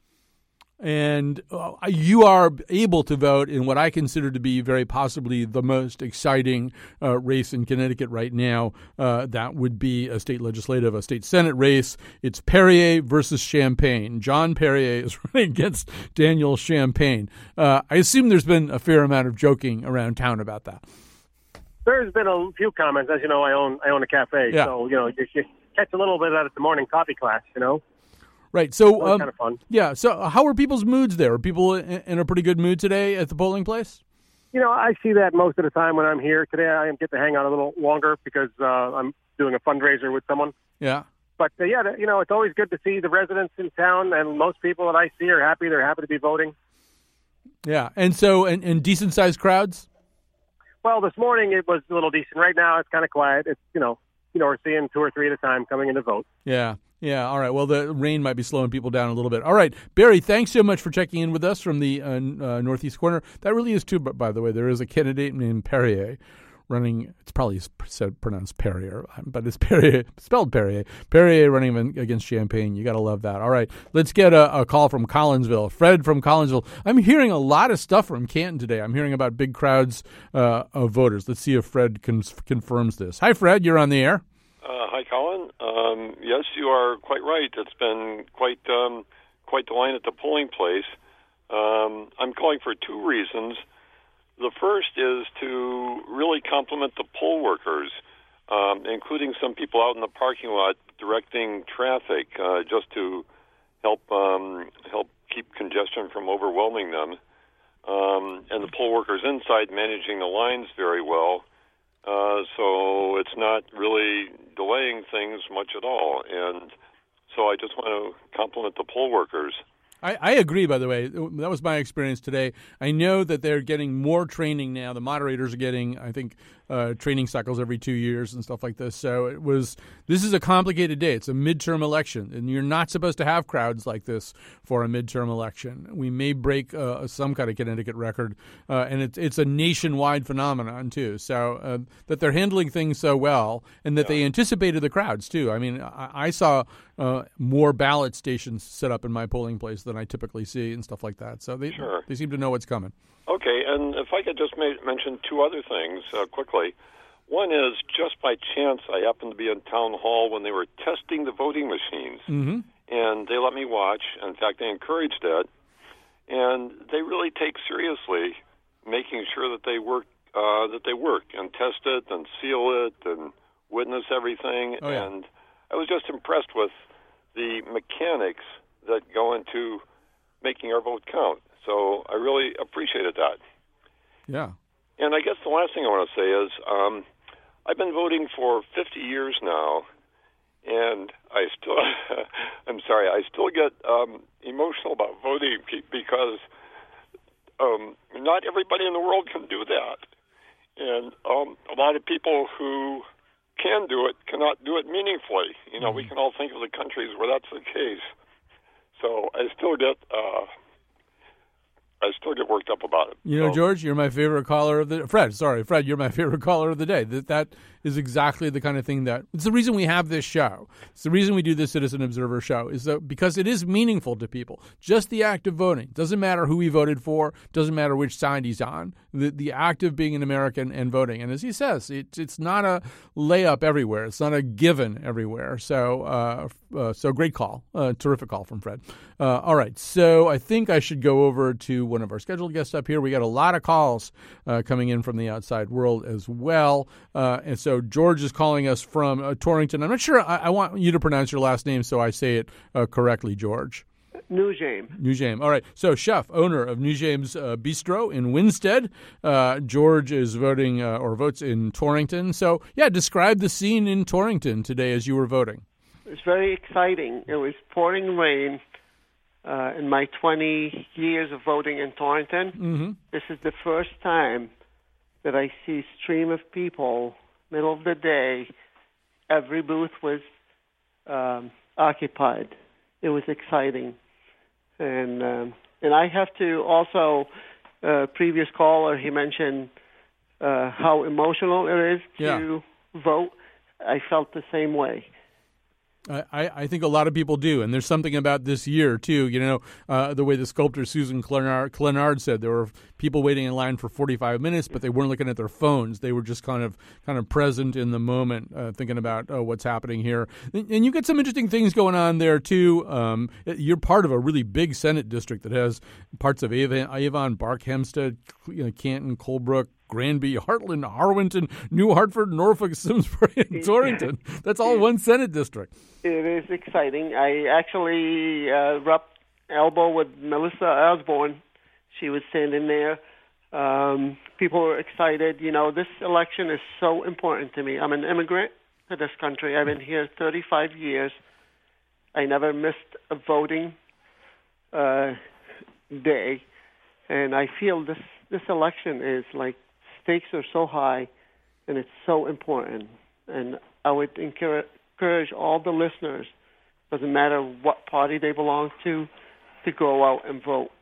Speaker 1: And uh, you are able to vote in what I consider to be very possibly the most exciting uh, race in Connecticut right now. Uh, that would be a state legislative, a state Senate race. It's Perrier versus Champagne. John Perrier is running against Daniel Champagne. Uh, I assume there's been a fair amount of joking around town about that.
Speaker 15: There's been a few comments. As you know, I own I own a cafe,
Speaker 1: yeah.
Speaker 15: so you know you, you catch a little bit out at the morning coffee class. You know.
Speaker 1: Right. So, um,
Speaker 15: kind of fun.
Speaker 1: yeah. So, how are people's moods there? Are people in, in a pretty good mood today at the polling place?
Speaker 15: You know, I see that most of the time when I'm here. Today, I get to hang out a little longer because uh, I'm doing a fundraiser with someone.
Speaker 1: Yeah.
Speaker 15: But uh, yeah, you know, it's always good to see the residents in town, and most people that I see are happy. They're happy to be voting.
Speaker 1: Yeah. And so, and, and decent sized crowds.
Speaker 15: Well, this morning it was a little decent. Right now, it's kind of quiet. It's you know, you know, we're seeing two or three at a time coming in to vote.
Speaker 1: Yeah. Yeah, all right. Well, the rain might be slowing people down a little bit. All right, Barry, thanks so much for checking in with us from the uh, uh, Northeast corner. That really is true, but by the way, there is a candidate named Perrier running. It's probably said, pronounced Perrier, but it's Perrier, spelled Perrier. Perrier running against Champagne. You got to love that. All right, let's get a, a call from Collinsville. Fred from Collinsville. I'm hearing a lot of stuff from Canton today. I'm hearing about big crowds uh, of voters. Let's see if Fred con- confirms this. Hi, Fred. You're on the air.
Speaker 16: Uh, hi, Colin. Um, yes, you are quite right. It's been quite um, quite the line at the polling place. Um, I'm calling for two reasons. The first is to really compliment the poll workers, um, including some people out in the parking lot directing traffic, uh, just to help um, help keep congestion from overwhelming them, um, and the poll workers inside managing the lines very well. Uh, so it's not really delaying things much at all. And so I just want to compliment the poll workers.
Speaker 1: I, I agree, by the way. That was my experience today. I know that they're getting more training now. The moderators are getting, I think, uh, training cycles every two years and stuff like this. So it was. This is a complicated day. It's a midterm election, and you're not supposed to have crowds like this for a midterm election. We may break uh, some kind of Connecticut record, uh, and it's it's a nationwide phenomenon too. So uh, that they're handling things so well, and that yeah. they anticipated the crowds too. I mean, I, I saw uh, more ballot stations set up in my polling place than I typically see, and stuff like that. So they
Speaker 16: sure.
Speaker 1: they seem to know what's coming.
Speaker 16: Okay, and if I could just ma- mention two other things uh, quickly. One is, just by chance, I happened to be in town hall when they were testing the voting machines,
Speaker 1: mm-hmm.
Speaker 16: and they let me watch. In fact, they encouraged it, and they really take seriously making sure that they work, uh, that they work, and test it, and seal it, and witness everything.
Speaker 1: Oh, yeah.
Speaker 16: And I was just impressed with the mechanics that go into making our vote count. So I really appreciated that.
Speaker 1: Yeah.
Speaker 16: And I guess the last thing I want to say is um, I've been voting for fifty years now, and I still, I'm sorry, I still get um, emotional about voting because um, not everybody in the world can do that. And um, a lot of people who can do it cannot do it meaningfully. You know, mm-hmm. we can all think of the countries where that's the case. So I still get, uh, I still get worked up about it.
Speaker 1: You know,
Speaker 16: so,
Speaker 1: George, you're my favorite caller of the Fred. Sorry, Fred, you're my favorite caller of the day. That that is exactly the kind of thing that it's the reason we have this show. It's the reason we do this Citizen Observer show is that because it is meaningful to people. Just the act of voting doesn't matter who he voted for, doesn't matter which side he's on. The the act of being an American and voting, and as he says, it's it's not a layup everywhere. It's not a given everywhere. So uh, uh, so great call, uh, terrific call from Fred. Uh, all right, so I think I should go over to one of our scheduled guests up here. We got a lot of calls uh, coming in from the outside world as well, uh, and so George is calling us from uh, Torrington. I'm not sure. I, I want you to pronounce your last name so I say it uh, correctly, George.
Speaker 17: Newjame.
Speaker 1: Newjame. All right. So, chef, owner of Newjame's uh, Bistro in Winstead. Uh, George is voting uh, or votes in Torrington. So, yeah, describe the scene in Torrington today as you were voting.
Speaker 17: It was very exciting. It was pouring rain. Uh, in my twenty years of voting in Torrington,
Speaker 1: mm-hmm.
Speaker 17: this is the first time that I see a stream of people, middle of the day, every booth was um, occupied. It was exciting. And um, and I have to also, uh, previous caller, he mentioned uh, how emotional it is to
Speaker 1: yeah.
Speaker 17: vote. I felt the same way.
Speaker 1: I, I think a lot of people do, and there's something about this year, too. You know, uh, the way the sculptor Susan Clenard, Clenard said, there were people waiting in line for forty-five minutes, but they weren't looking at their phones. They were just kind of kind of present in the moment, uh, thinking about oh, what's happening here. And, and you get some interesting things going on there, too. Um, you're part of a really big Senate district that has parts of Avon, Avon Bark, Hempstead, you know, Canton, Colebrook, Granby, Heartland, Harwinton, New Hartford, Norfolk, Simsbury, and Torrington. That's all one Senate district.
Speaker 17: It is exciting. I actually uh, rubbed elbow with Melissa Osborne. She was standing there. Um, people were excited. You know, this election is so important to me. I'm an immigrant to this country. I've been here thirty-five years. I never missed a voting uh, day. And I feel this, this election is like, stakes are so high, and it's so important. And I would encourage, encourage all the listeners, doesn't matter what party they belong to, to go out and vote.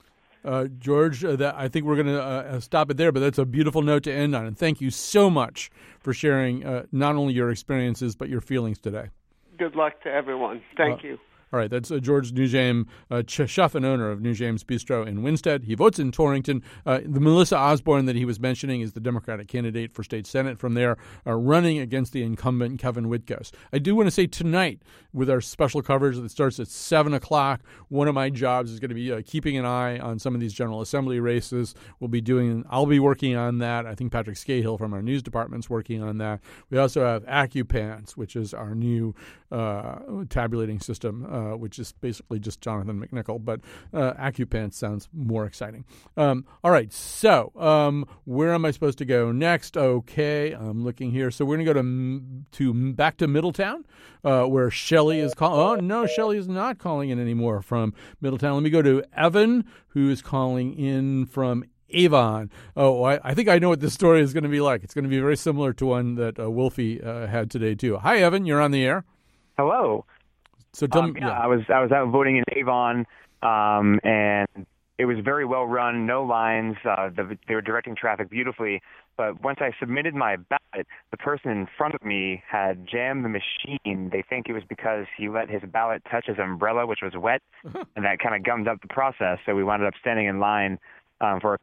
Speaker 1: Uh, George, uh, that, I think we're going to uh, stop it there, but that's a beautiful note to end on. And thank you so much for sharing uh, not only your experiences, but your feelings today.
Speaker 17: Good luck to everyone. Thank
Speaker 1: uh,
Speaker 17: you.
Speaker 1: All right, that's uh, George Newjame, uh, ch- chef and owner of Newjame's Bistro in Winstead. He votes in Torrington. Uh, the Melissa Osborne that he was mentioning is the Democratic candidate for state Senate from there, uh, running against the incumbent Kevin Witkos. I do want to say tonight, with our special coverage that starts at seven o'clock, one of my jobs is going to be uh, keeping an eye on some of these General Assembly races. We'll be doing, I'll be working on that. I think Patrick Scahill from our news department's working on that. We also have AccuPants, which is our new uh, tabulating system, uh, which is basically just Jonathan McNichol, but uh, AccuPants sounds more exciting. Um, all right, so um, where am I supposed to go next? Okay, I'm looking here. So we're going to go to to back to Middletown, uh, where Shelley is calling. Oh, no, Shelley is not calling in anymore from Middletown. Let me go to Evan, who is calling in from Avon. Oh, I, I think I know what this story is going to be like. It's going to be very similar to one that uh, Wolfie uh, had today, too. Hi, Evan. You're on the air.
Speaker 18: Hello.
Speaker 1: So tell
Speaker 18: um,
Speaker 1: me,
Speaker 18: yeah,
Speaker 1: yeah.
Speaker 18: I was I was out voting in Avon, um, and it was very well run, no lines. Uh, the, they were directing traffic beautifully. But once I submitted my ballot, the person in front of me had jammed the machine. They think it was because he let his ballot touch his umbrella, which was wet, and that kind of gummed up the process. So we wound up standing in line um, for a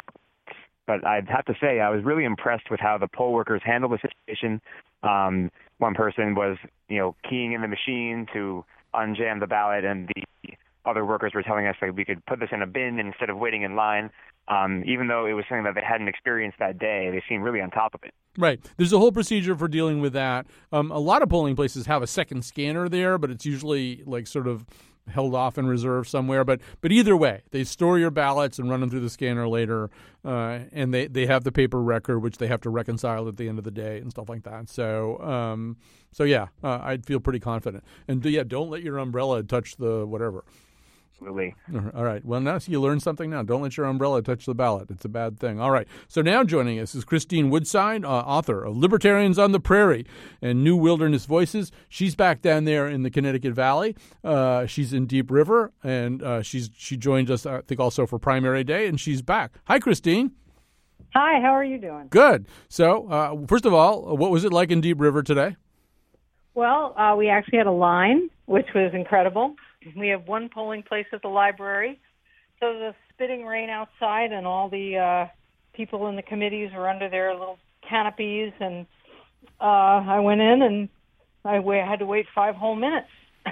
Speaker 18: But I'd have to say I was really impressed with how the poll workers handled the situation. Um, one person was, you know, keying in the machine to unjam the ballot, and the other workers were telling us that we could put this in a bin instead of waiting in line. Um, even though it was something that they hadn't experienced that day, they seemed really on top of it.
Speaker 1: Right. There's a whole procedure for dealing with that. Um, a lot of polling places have a second scanner there, but it's usually like sort of held off in reserve somewhere. But but either way, they store your ballots and run them through the scanner later, uh, and they, they have the paper record, which they have to reconcile at the end of the day and stuff like that. So, um, so yeah, uh, I'd feel pretty confident. And, yeah, don't let your umbrella touch the whatever.
Speaker 18: Absolutely.
Speaker 1: All right. Well, now so you learned something now. Don't let your umbrella touch the ballot. It's a bad thing. All right. So now joining us is Christine Woodside, uh, author of Libertarians on the Prairie and New Wilderness Voices. She's back down there in the Connecticut Valley. Uh, she's in Deep River, and uh, she's she joined us, I think, also for primary day, and she's back. Hi, Christine.
Speaker 19: Hi. How are you doing?
Speaker 1: Good. So, uh, first of all, what was it like in Deep River today?
Speaker 19: Well, uh, we actually had a line, which was incredible. We have one polling place at the library. So the spitting rain outside and all the uh, people in the committees were under their little canopies. And uh, I went in and I w- had to wait five whole minutes.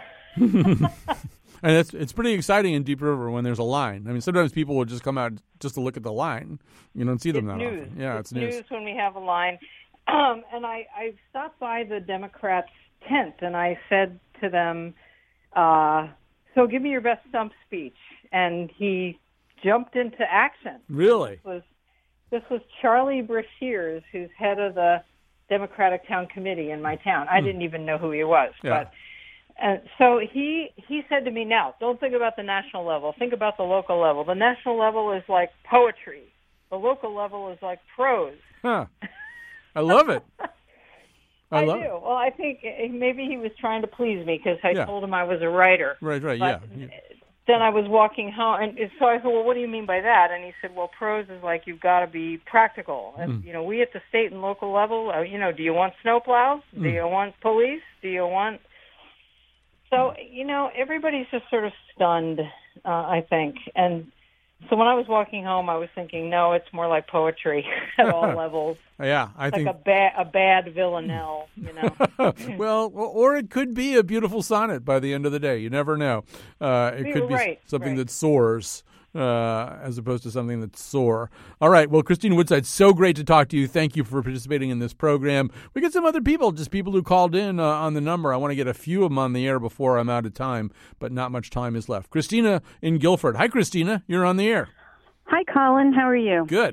Speaker 1: And it's it's pretty exciting in Deep River when there's a line. I mean, sometimes people will just come out just to look at the line. You don't see them
Speaker 19: it's
Speaker 1: that
Speaker 19: news.
Speaker 1: often. Yeah,
Speaker 19: it's,
Speaker 1: it's news.
Speaker 19: news when we have a line. Um, and I, I stopped by the Democrats' tent and I said to them, uh, so give me your best stump speech. And he jumped into action.
Speaker 1: Really?
Speaker 19: This was, this was Charlie Brashears, who's head of the Democratic Town Committee in my town. I hmm. didn't even know who he was.
Speaker 1: Yeah.
Speaker 19: But and so he, he said to me, now, don't think about the national level. Think about the local level. The national level is like poetry. The local level is like prose.
Speaker 1: Huh. I love it. I,
Speaker 19: I
Speaker 1: love
Speaker 19: do.
Speaker 1: it.
Speaker 19: Well, I think maybe he was trying to please me because I
Speaker 1: Yeah.
Speaker 19: told him I was a writer.
Speaker 1: Right, right,
Speaker 19: But
Speaker 1: yeah.
Speaker 19: Then I was walking home, and so I said, well, what do you mean by that? And he said, well, prose is like you've got to be practical. And,
Speaker 1: Mm.
Speaker 19: you know, we at the state and local level, uh, you know, do you want snowplows? Do
Speaker 1: Mm.
Speaker 19: you want police? Do you want... So, you know, everybody's just sort of stunned, uh, I think. And so when I was walking home, I was thinking, no, it's more like poetry at all levels.
Speaker 1: Yeah, I
Speaker 19: It's
Speaker 1: think.
Speaker 19: like a, ba- a bad villanelle, you know.
Speaker 1: Well, or it could be a beautiful sonnet by the end of the day. You never know. Uh, it
Speaker 19: You're
Speaker 1: could be
Speaker 19: right,
Speaker 1: something
Speaker 19: right.
Speaker 1: that soars uh, as opposed to something that's sore. All right. Well, Christine Woodside, so great to talk to you. Thank you for participating in this program. We get some other people, just people who called in uh, on the number. I want to get a few of them on the air before I'm out of time, but not much time is left. Christina in Guilford. Hi, Christina. You're on the air.
Speaker 20: Hi, Colin. How are you?
Speaker 1: Good.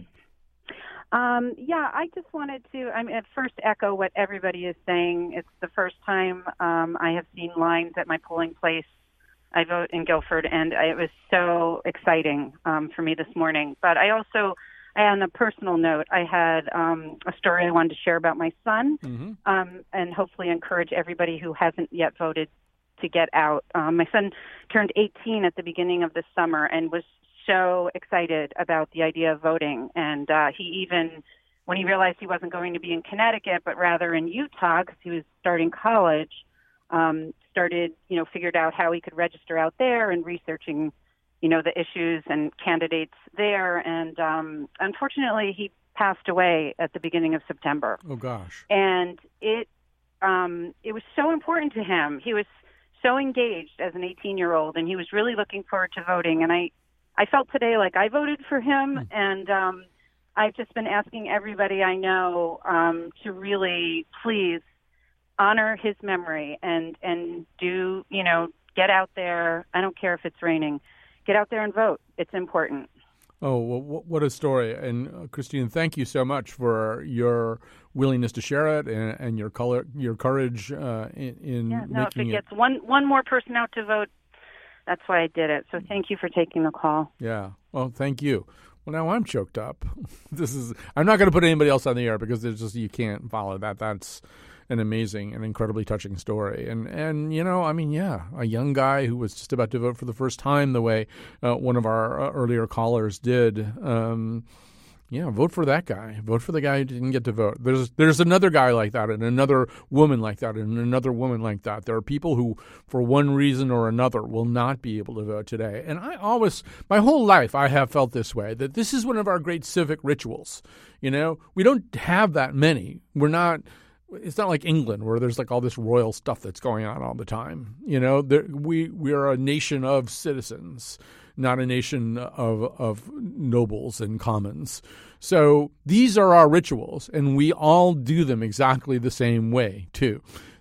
Speaker 20: Um, yeah, I just wanted to, I mean, at first echo what everybody is saying. It's the first time um, I have seen lines at my polling place. I vote in Guilford, and I, it was so exciting um, for me this morning. But I also, on a personal note, I had um, a story I wanted to share about my son,
Speaker 1: Mm-hmm.
Speaker 20: um, and hopefully encourage everybody who hasn't yet voted to get out. Um, my son turned eighteen at the beginning of this summer and was so excited about the idea of voting. And uh, he even, when he realized he wasn't going to be in Connecticut, but rather in Utah, because he was starting college, um, started, you know, figured out how he could register out there and researching, you know, the issues and candidates there. And um, unfortunately, he passed away at the beginning of September.
Speaker 1: Oh, gosh.
Speaker 20: And it um, it was so important to him. He was so engaged as an eighteen-year-old, and he was really looking forward to voting. And I, I felt today like I voted for him, mm. and um, I've just been asking everybody I know um, to really please honor his memory and, and do, you know, get out there. I don't care if it's raining. Get out there and vote. It's important.
Speaker 1: Oh, well, what a story. And, uh, Christine, thank you so much for your willingness to share it and, and your color, your courage uh, in, in
Speaker 20: yeah, no,
Speaker 1: making
Speaker 20: if it,
Speaker 1: it.
Speaker 20: gets one, one more person out to vote, that's why I did it. So thank you for taking the call.
Speaker 1: Yeah. Well, thank you. Well, now I'm choked up. This is. I'm not going to put anybody else on the air because there's just you can't follow that. That's an amazing and incredibly touching story. And, and you know, I mean, yeah, a young guy who was just about to vote for the first time the way uh, one of our uh, earlier callers did. Um, yeah, vote for that guy. Vote for the guy who didn't get to vote. There's there's another guy like that and another woman like that and another woman like that. There are people who, for one reason or another, will not be able to vote today. And I always, my whole life, I have felt this way, that this is one of our great civic rituals. You know, we don't have that many. We're not... It's not like England where there's like all this royal stuff that's going on all the time. You know, there, we we are a nation of citizens, not a nation of of nobles and commons. So these are our rituals, and we all do them exactly the same way too.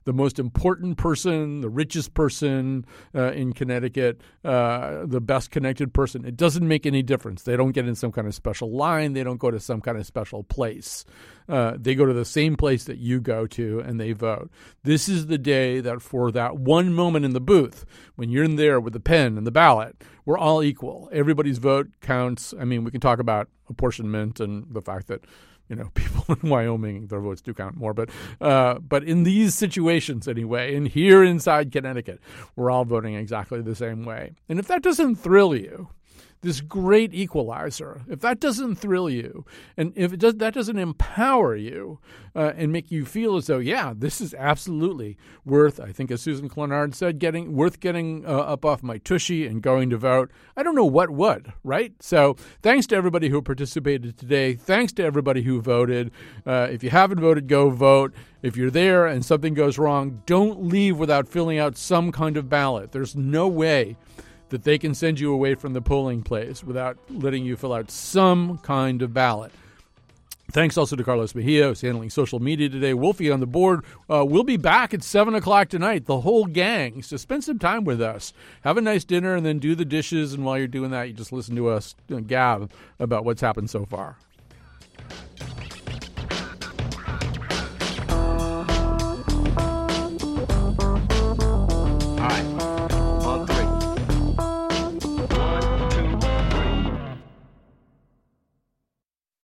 Speaker 1: the most important person, the richest person uh, in Connecticut, uh, the best connected person. It doesn't make any difference. They don't get in some kind of special line. They don't go to some kind of special place. Uh, they go to the same place that you go to and they vote. This is the day that for that one moment in the booth, when you're in there with the pen and the ballot, we're all equal. Everybody's vote counts. I mean, we can talk about apportionment and the fact that, you know, people in Wyoming, their votes do count more. But uh, but in these situations anyway, and here inside Connecticut, we're all voting exactly the same way. And if that doesn't thrill you, this great equalizer, if that doesn't thrill you, and if it does, that doesn't empower you uh, and make you feel as though, yeah, this is absolutely worth, I think as Susan Clenard said, getting worth getting uh, up off my tushy and going to vote. I don't know what would, right? So thanks to everybody who participated today. Thanks to everybody who voted. Uh, if you haven't voted, go vote. If you're there and something goes wrong, don't leave without filling out some kind of ballot. There's no way that they can send you away from the polling place without letting you fill out some kind of ballot. Thanks also to Carlos Mejia, who's handling social media today. Wolfie on the board. Uh, we'll be back at seven o'clock tonight, the whole gang. So spend some time with us. Have a nice dinner and then do the dishes. And while you're doing that, you just listen to us gab about what's happened so far.